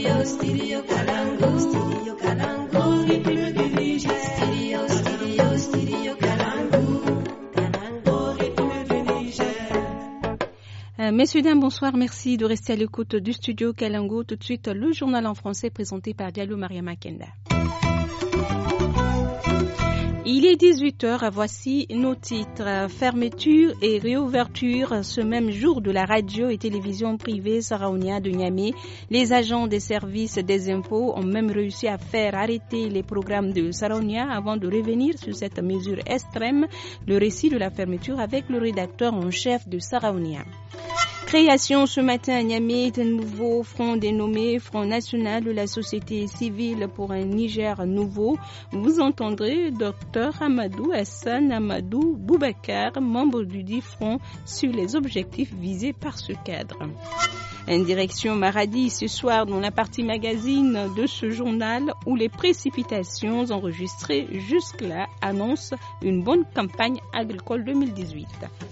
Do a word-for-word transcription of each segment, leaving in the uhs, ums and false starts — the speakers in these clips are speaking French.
Stereo, stereo, Kalangu. Stereo, Kalangu. Au rythme du Niger. Stereo, stereo, stereo, Kalangu. Kalangu. Au rythme du Niger. Euh, messieurs, dames, bonsoir. Merci de rester à l'écoute du studio Kalangu. Tout de suite, le journal en français présenté par Diallo Mariama Kenda. Il est dix-huit heures, voici nos titres. Fermeture et réouverture ce même jour de la radio et télévision privée Saraounia de Niamey. Les agents des services des impôts ont même réussi à faire arrêter les programmes de Saraounia avant de revenir sur cette mesure extrême. Le récit de la fermeture avec le rédacteur en chef de Saraounia. Création ce matin à Niamey d'un nouveau front dénommé Front National de la Société Civile pour un Niger Nouveau. Vous entendrez Dr Amadou Hassan Amadou Boubacar, membre du dit front, sur les objectifs visés par ce cadre. En direction Maradi ce soir dans la partie magazine de ce journal où les précipitations enregistrées jusque-là annoncent une bonne campagne agricole deux mille dix-huit.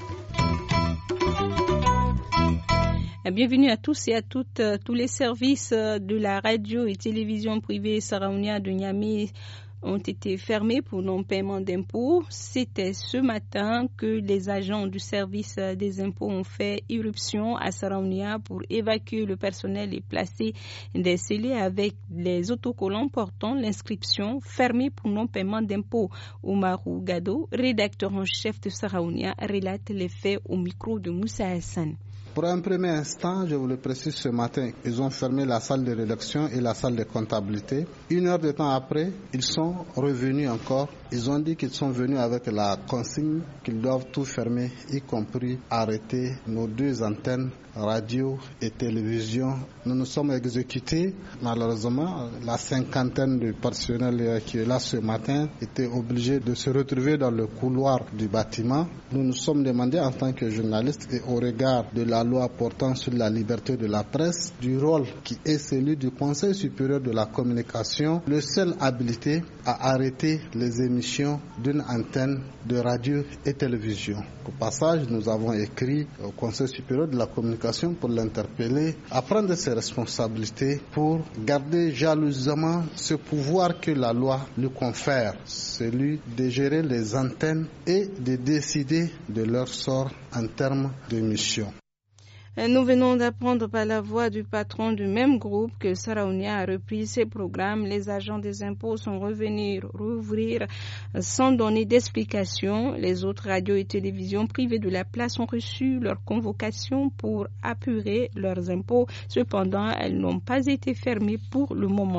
Bienvenue à tous et à toutes. Tous les services de la radio et télévision privée Saraounia de Niamey ont été fermés pour non-paiement d'impôts. C'était ce matin que les agents du service des impôts ont fait irruption à Saraounia pour évacuer le personnel et placer des scellés avec les autocollants portant l'inscription fermée pour non-paiement d'impôts. Oumarou Gado, rédacteur en chef de Saraounia, relate les faits au micro de Moussa Hassan. Pour un premier instant, je vous le précise ce matin, ils ont fermé la salle de rédaction et la salle de comptabilité. Une heure de temps après, ils sont revenus encore. Ils ont dit qu'ils sont venus avec la consigne qu'ils doivent tout fermer, y compris arrêter nos deux antennes radio et télévision. Nous nous sommes exécutés. Malheureusement, la cinquantaine de personnels qui est là ce matin étaient obligés de se retrouver dans le couloir du bâtiment. Nous nous sommes demandé en tant que journalistes et au regard de la loi portant sur la liberté de la presse, du rôle qui est celui du Conseil supérieur de la communication, le seul habilité à arrêter les émissions d'une antenne de radio et télévision. Au passage, nous avons écrit au Conseil supérieur de la communication pour l'interpeller à prendre ses responsabilités pour garder jalousement ce pouvoir que la loi lui confère, celui de gérer les antennes et de décider de leur sort en termes d'émission. Nous venons d'apprendre par la voix du patron du même groupe que Saraounia a repris ses programmes. Les agents des impôts sont revenus rouvrir sans donner d'explication. Les autres radios et télévisions privées de la place ont reçu leur convocation pour apurer leurs impôts. Cependant, elles n'ont pas été fermées pour le moment.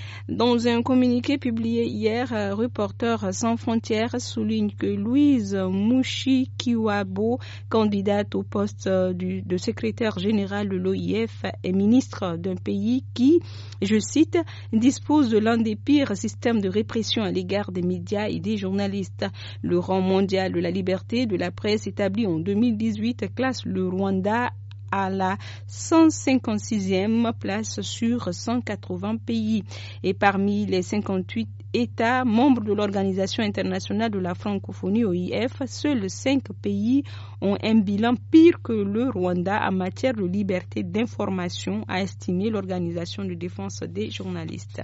Dans un communiqué publié hier, Reporters sans frontières souligne que Louise Mouchi-Kiwabo, candidate au poste du, de secrétaire général de l'O I F, est ministre d'un pays qui, je cite, dispose de l'un des pires systèmes de répression à l'égard des médias et des journalistes. Le rang mondial de la liberté de la presse établi en deux mille dix-huit classe le Rwanda à la cent cinquante-sixième place sur cent quatre-vingts pays. Et parmi les cinquante-huit États membres de l'Organisation internationale de la francophonie O I F, seuls cinq pays ont un bilan pire que le Rwanda en matière de liberté d'information, a estimé l'Organisation de défense des journalistes.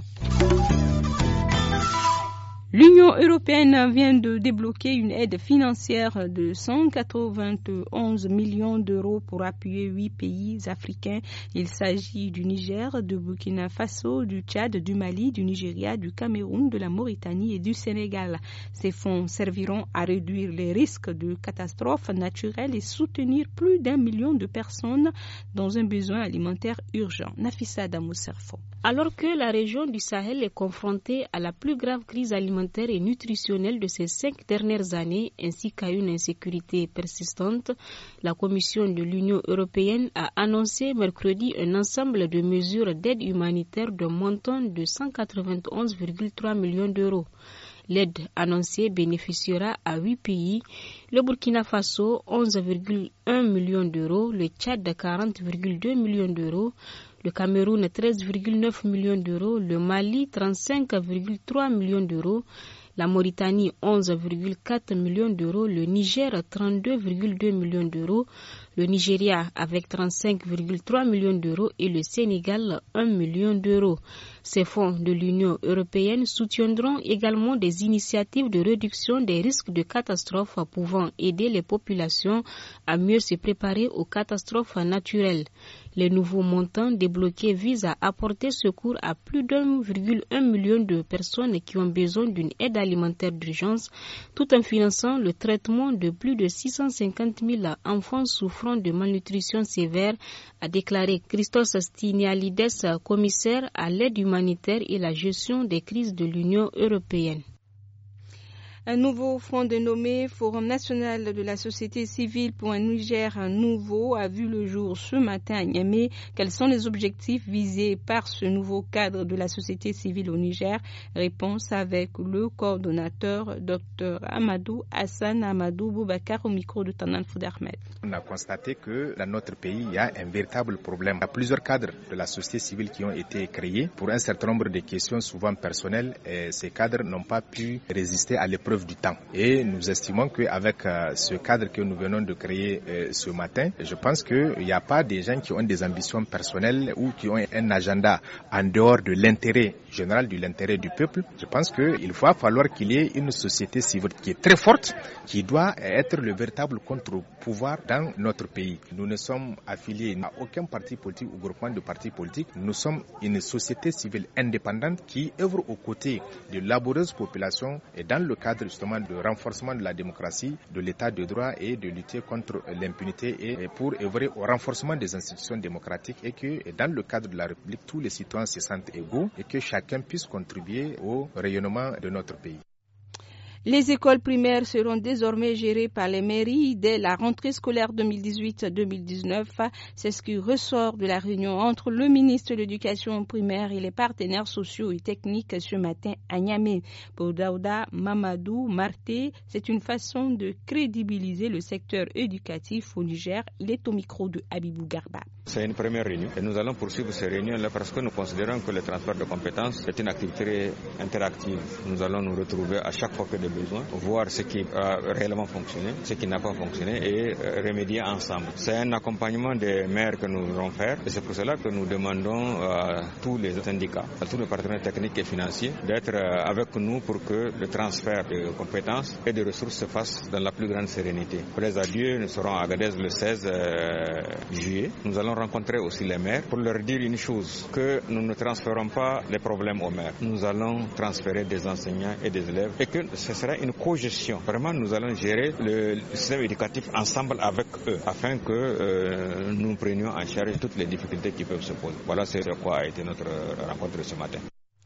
L'Union européenne vient de débloquer une aide financière de cent quatre-vingt-onze millions d'euros pour appuyer huit pays africains. Il s'agit du Niger, du Burkina Faso, du Tchad, du Mali, du Nigeria, du Cameroun, de la Mauritanie et du Sénégal. Ces fonds serviront à réduire les risques de catastrophes naturelles et soutenir plus d'un million de personnes dans un besoin alimentaire urgent. Nafissa Damouserfo. Alors que la région du Sahel est confrontée à la plus grave crise alimentaire et nutritionnelle de ces cinq dernières années, ainsi qu'à une insécurité persistante, la Commission de l'Union européenne a annoncé mercredi un ensemble de mesures d'aide humanitaire d'un montant de cent quatre-vingt-onze virgule trois millions d'euros. L'aide annoncée bénéficiera à huit pays, le Burkina Faso onze virgule un millions d'euros, le Tchad quarante virgule deux millions d'euros, le Cameroun treize virgule neuf millions d'euros, le Mali trente-cinq virgule trois millions d'euros, la Mauritanie onze virgule quatre millions d'euros, le Niger trente-deux virgule deux millions d'euros, le Nigeria avec trente-cinq virgule trois millions d'euros et le Sénégal un million d'euros. Ces fonds de l'Union européenne soutiendront également des initiatives de réduction des risques de catastrophes pouvant aider les populations à mieux se préparer aux catastrophes naturelles. Les nouveaux montants débloqués visent à apporter secours à plus d'un virgule un million de personnes qui ont besoin d'une aide alimentaire d'urgence, tout en finançant le traitement de plus de six cent cinquante mille enfants souffrant de malnutrition sévère, a déclaré Christos Stylianides, commissaire à l'aide humanitaire et la gestion des crises de l'Union européenne. Un nouveau fonds dénommé Forum national de la société civile pour un Niger nouveau a vu le jour ce matin à Niamey. Quels sont les objectifs visés par ce nouveau cadre de la société civile au Niger? Réponse avec le coordonnateur Dr Amadou Hassan Amadou Boubacar au micro de Tanan Foud Ahmed. On a constaté que dans notre pays, il y a un véritable problème. Il y a plusieurs cadres de la société civile qui ont été créés pour un certain nombre de questions souvent personnelles. Et ces cadres n'ont pas pu résister à l'épreuve du temps. Et nous estimons qu'avec euh, ce cadre que nous venons de créer euh, ce matin, je pense qu'il n'y a pas des gens qui ont des ambitions personnelles ou qui ont un agenda en dehors de l'intérêt général, de l'intérêt du peuple. Je pense qu'il va falloir qu'il y ait une société civile qui est très forte, qui doit être le véritable contre-pouvoir dans notre pays. Nous ne sommes affiliés à aucun parti politique ou groupement de partis politiques. Nous sommes une société civile indépendante qui œuvre aux côtés de laborieuse population et dans le cadre justement de renforcement de la démocratie, de l'état de droit et de lutter contre l'impunité et pour œuvrer au renforcement des institutions démocratiques et que dans le cadre de la République, tous les citoyens se sentent égaux et que chacun puisse contribuer au rayonnement de notre pays. Les écoles primaires seront désormais gérées par les mairies dès la rentrée scolaire deux mille dix-huit deux mille dix-neuf. C'est ce qui ressort de la réunion entre le ministre de l'Éducation primaire et les partenaires sociaux et techniques ce matin à Niamey. Pour Daouda Mamadou Marté, c'est une façon de crédibiliser le secteur éducatif au Niger. Il est au micro de Habibou Garba. C'est une première réunion et nous allons poursuivre ces réunions-là parce que nous considérons que le transfert de compétences est une activité interactive. Nous allons nous retrouver à chaque fois que des besoins, voir ce qui a réellement fonctionné, ce qui n'a pas fonctionné et remédier ensemble. C'est un accompagnement des maires que nous allons faire et c'est pour cela que nous demandons à tous les syndicats, à tous les partenaires techniques et financiers d'être avec nous pour que le transfert de compétences et de ressources se fasse dans la plus grande sérénité. Plaise à Dieu, nous serons à Agadez le seize juillet. Nous allons rencontrer aussi les maires pour leur dire une chose, que nous ne transférons pas les problèmes aux maires. Nous allons transférer des enseignants et des élèves et que ce sera une co-gestion. Vraiment, nous allons gérer le système éducatif ensemble avec eux afin que euh, nous prenions en charge toutes les difficultés qui peuvent se poser. Voilà c'est quoi a été notre rencontre ce matin.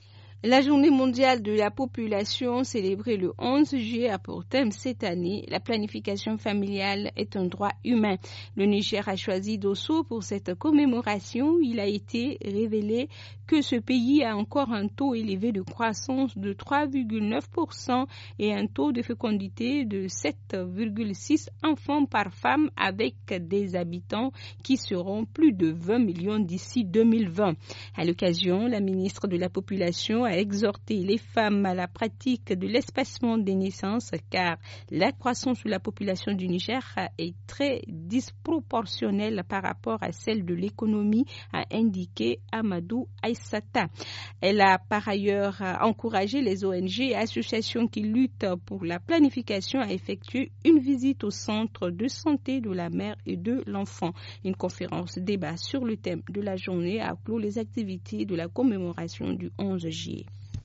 La journée mondiale de la population célébrée le onze juillet a pour thème cette année « La planification familiale est un droit humain ». Le Niger a choisi Dosso pour cette commémoration. Il a été révélé que ce pays a encore un taux élevé de croissance de trois virgule neuf pour cent et un taux de fécondité de sept virgule six enfants par femme avec des habitants qui seront plus de vingt millions d'ici deux mille vingt. À l'occasion, la ministre de la Population a exhorté les femmes à la pratique de l'espacement des naissances car la croissance de la population du Niger est très disproportionnelle par rapport à celle de l'économie, a indiqué Amadou Aïssata. Elle a par ailleurs encouragé les O N G et associations qui luttent pour la planification à effectuer une visite au centre de santé de la mère et de l'enfant. Une conférence débat sur le thème de la journée a clos les activités de la commémoration du onze juillet.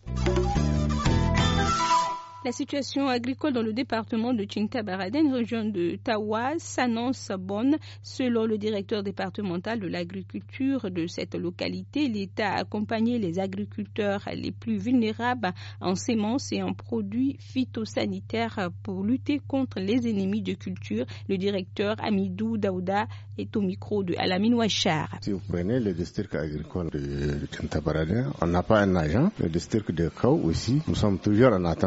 La situation agricole dans le département de Tintabaraden, région de Tawa, s'annonce bonne. Selon le directeur départemental de l'agriculture de cette localité, l'État a accompagné les agriculteurs les plus vulnérables en semences et en produits phytosanitaires pour lutter contre les ennemis de culture. Le directeur Amidou Daouda est au micro de Alamine Ouachar. Si vous prenez le district agricole de Tintabaraden, on n'a pas un agent. Le district de Kau aussi, nous sommes toujours en attente d'un agent.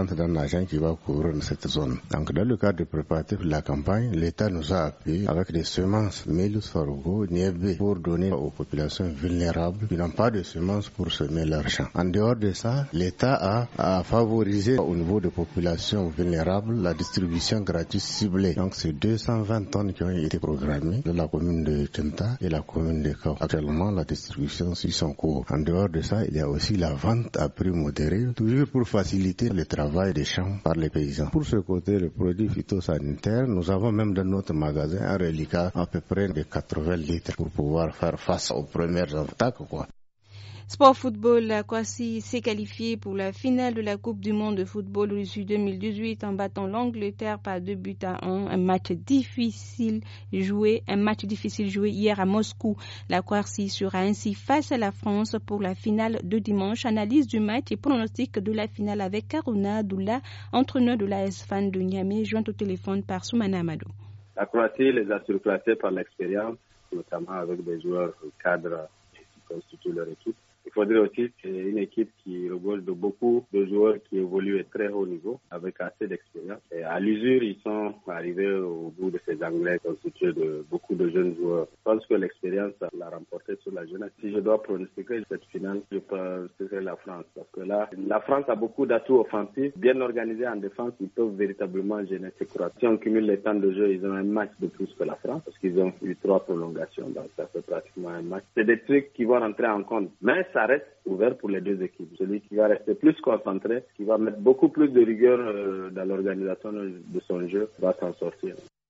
l'agent qui va couvrir cette zone. Donc dans le cadre du préparatif de la campagne, l'État nous a appuyé avec des semences mil, sorgho, niébé pour donner aux populations vulnérables qui n'ont pas de semences pour semer leurs champs. En dehors de ça, l'État a, a favorisé au niveau des populations vulnérables la distribution gratuite ciblée. Donc c'est deux cent vingt tonnes qui ont été programmées dans la commune de Tenta et la commune de Kao. Actuellement, la distribution suit son cours. En dehors de ça, il y a aussi la vente à prix modéré, toujours pour faciliter le travail des champs par les paysans. Pour ce côté, le produit phytosanitaire, nous avons même dans notre magasin un reliquat à peu près de quatre-vingts litres pour pouvoir faire face aux premières attaques, quoi. Sport football, la Croatie s'est qualifiée pour la finale de la Coupe du monde de football Russie deux mille dix-huit en battant l'Angleterre par deux buts à un. Un match difficile joué, un match difficile joué hier à Moscou. La Croatie sera ainsi face à la France pour la finale de dimanche. Analyse du match et pronostic de la finale avec Karuna Doula, entraîneur de l'A S Fan de Niamey, joint au téléphone par Soumana Amadou. La Croatie les a surclassés par l'expérience, notamment avec des joueurs cadres qui constituent leur équipe. Il faudrait aussi que c'est une équipe qui regorge de beaucoup de joueurs qui évoluent à très haut niveau, avec assez d'expérience. Et à l'usure, ils sont arrivés au bout de ces Anglais constitués de beaucoup de jeunes joueurs. Je pense que l'expérience l'a remporté sur la jeunesse. Si je dois pronostiquer cette finale, je pense que c'est la France. Parce que là, la France a beaucoup d'atouts offensifs. Bien organisés en défense, ils peuvent véritablement gêner ces Croates. Si on cumule les temps de jeu, ils ont un match de plus que la France, parce qu'ils ont eu trois prolongations. Donc ça fait pratiquement un match. C'est des trucs qui vont rentrer en compte. Mais ça reste ouvert pour les deux équipes. Celui qui va rester plus concentré, qui va mettre beaucoup plus de rigueur euh, dans l'organisation de son jeu, va s'en sortir.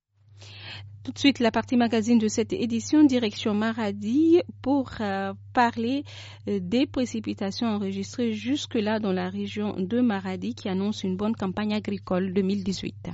Tout de suite, la partie magazine de cette édition, direction Maradi, pour euh, parler euh, des précipitations enregistrées jusque-là dans la région de Maradi qui annonce une bonne campagne agricole deux mille dix-huit.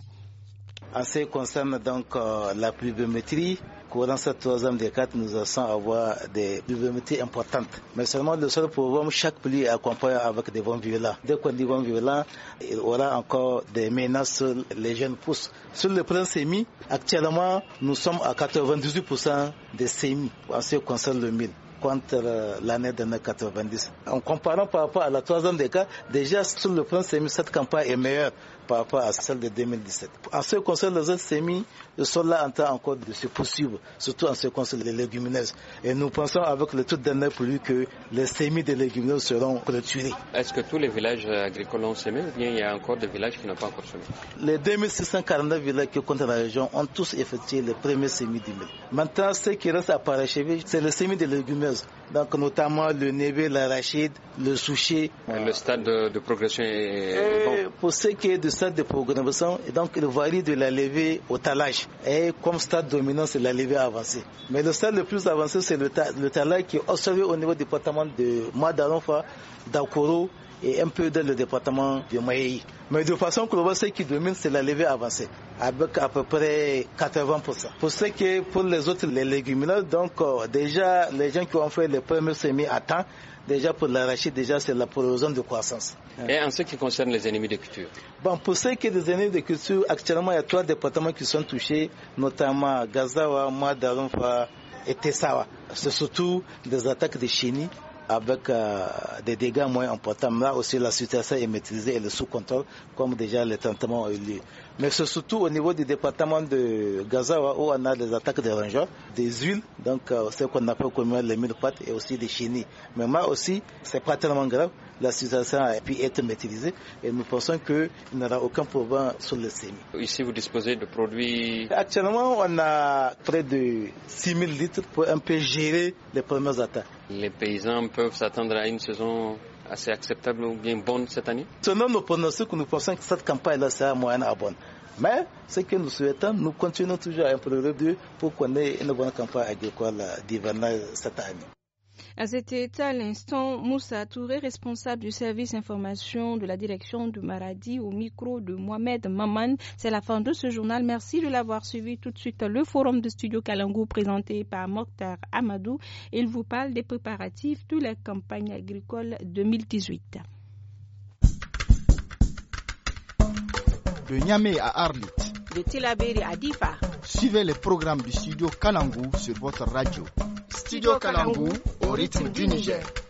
En ce qui concerne donc euh, la pluviométrie, courant cette troisième décade, nous allons avoir des pluviométries importantes. Mais seulement le seul problème, chaque pluie est accompagné avec des vents violents. Dès qu'on dit vents violents, il y aura encore des menaces sur les jeunes pousses. Sur le plan sémi, actuellement, nous sommes à quatre-vingt-dix-huit pour cent des sémis en ce qui concerne le mil, contre l'année de quatre-vingt-dix. En comparant par rapport à la troisième décade, déjà sur le plan sémi, cette campagne est meilleure par rapport à celle de deux mille dix-sept. En ce qui concerne les autres sémis, le sol là en train encore de se poursuivre, surtout en ce qui concerne les légumineuses. Et nous pensons avec le tout dernier pluie que les sémis des légumineuses seront clôturés. Est-ce que tous les villages agricoles ont semé ou bien il y a encore des villages qui n'ont pas encore semé? Les deux mille six cent quarante-neuf villages qui comptent dans la région ont tous effectué les premiers sémis du mil. Maintenant, ce qui reste à parachever, c'est le sémis des légumineuses. Donc notamment le nébé, l'arachide, le souchet. Le stade de, de progression est bon. Pour ce qui est du stade de progression, donc il varie de la levée au talage. Et comme stade dominant, c'est la levée avancée. Mais le stade le plus avancé, c'est le, ta, le talage qui est observé au niveau du département de Madaronfa, d'Akoro et un peu dans le département de Maï. Mais de façon globale, ce qui domine, c'est la levée avancée, avec à peu près quatre-vingts pour cent. Pour ce qui est pour les autres, les légumineuses, donc euh, déjà, les gens qui ont fait les premiers semis à temps, déjà pour l'arachide, déjà c'est la provision de croissance. Et en ce qui concerne les ennemis de culture? Bon, pour ce qui est des ennemis de culture, actuellement, il y a trois départements qui sont touchés, notamment Gazawa, Madaronfa et Tessawa. C'est surtout des attaques de chenilles, avec euh, des dégâts moins importants. Là aussi, la situation est maîtrisée et le sous contrôle, comme déjà les traitements ont eu lieu. Mais c'est surtout au niveau du département de Gazawa où on a des attaques de rongeurs, des huiles, donc euh, ce qu'on appelle comme les mille pattes et aussi des chenilles. Mais là aussi, c'est pas tellement grave. La situation a pu être maîtrisée et nous pensons qu'il n'y aura aucun problème sur le sémi. Ici, vous disposez de produits? Actuellement, on a près de six mille litres pour un peu gérer les premières attaques. Les paysans peuvent s'attendre à une saison assez acceptable ou bien bonne cette année? Selon nos pronostics, nous pensons que cette campagne-là sera moyenne à bonne. Mais ce que nous souhaitons, nous continuons toujours à implorer Dieu pour qu'on ait une bonne campagne agricole d'hivernage cette année. À cet état, à l'instant, Moussa Touré, responsable du service information de la direction de Maradi, au micro de Mohamed Maman. C'est la fin de ce journal. Merci de l'avoir suivi. Tout de suite, le forum de Studio Kalangou présenté par Mokhtar Amadou. Il vous parle des préparatifs de la campagne agricole deux mille dix-huit. De Niamey à Arlit, de Tillabéri à Difa. Suivez les programmes du Studio Kalangou sur votre radio. Studio Kalangou au rythme du Niger.